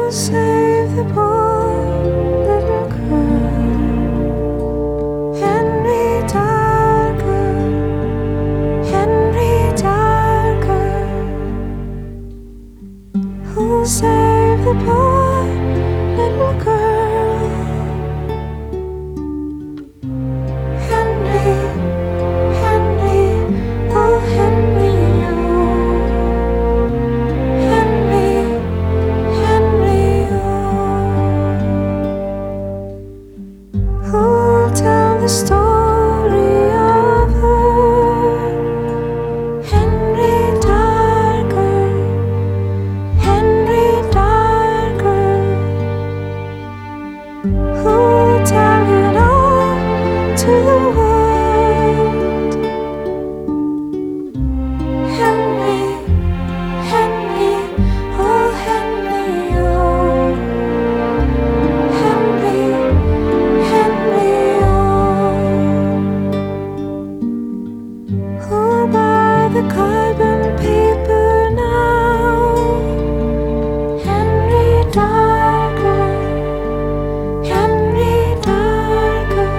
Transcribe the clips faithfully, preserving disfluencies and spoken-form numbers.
Save the poor little girl, Henry Darger, Henry Darger. Who'll save the poor little girl? Henry, Henry, oh Henry, oh Henry, Henry, oh. Who'll tell the story of her? Henry Darger, Henry Darger. Who'll tell it all to the world? Henry, Henry, oh Henry, oh Henry, Henry, oh. Who'll buy the carbon paper now? Henry Darger, Henry Darger.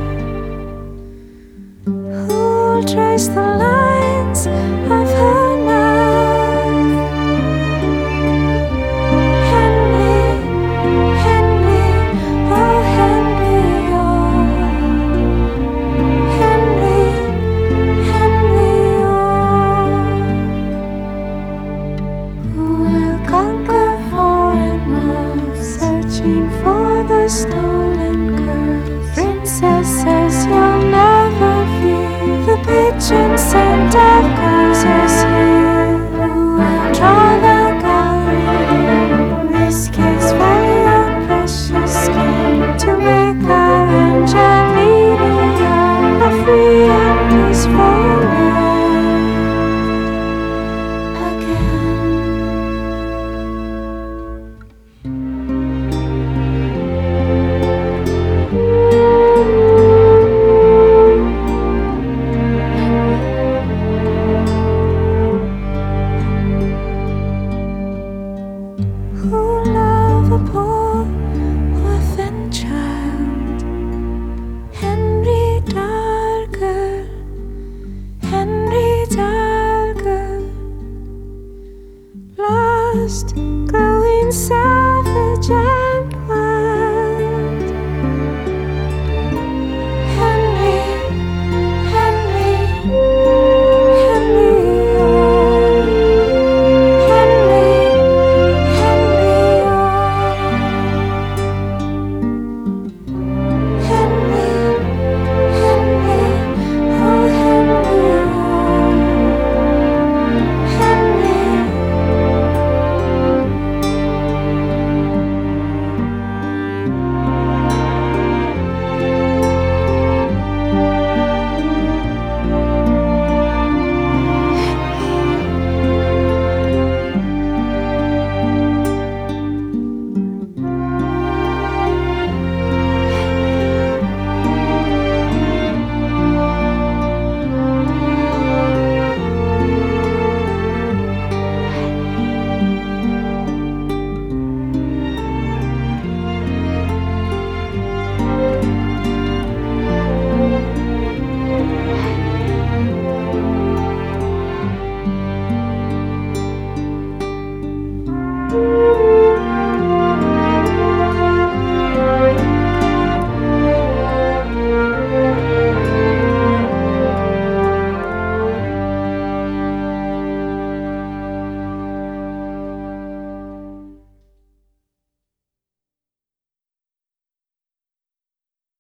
Who'll trace the lines of her mouth? Henry, Henry, oh Henry, oh Henry, Henry, oh. Who will conquer foreign moths, searching for the stolen girls? Princesses you'll never fear, the pigeon scent of girls is here. Who will draw the gallery, risk his very own precious skin to make our Angelina a free and peaceful land again? Who love a poor orphan child? Henry Darger, Henry Darger. Lost, growing savage and wild. Henry, Henry, Henry, oh Henry, Henry, oh Henry, Henry, oh Henry, oh Henry. Thank you.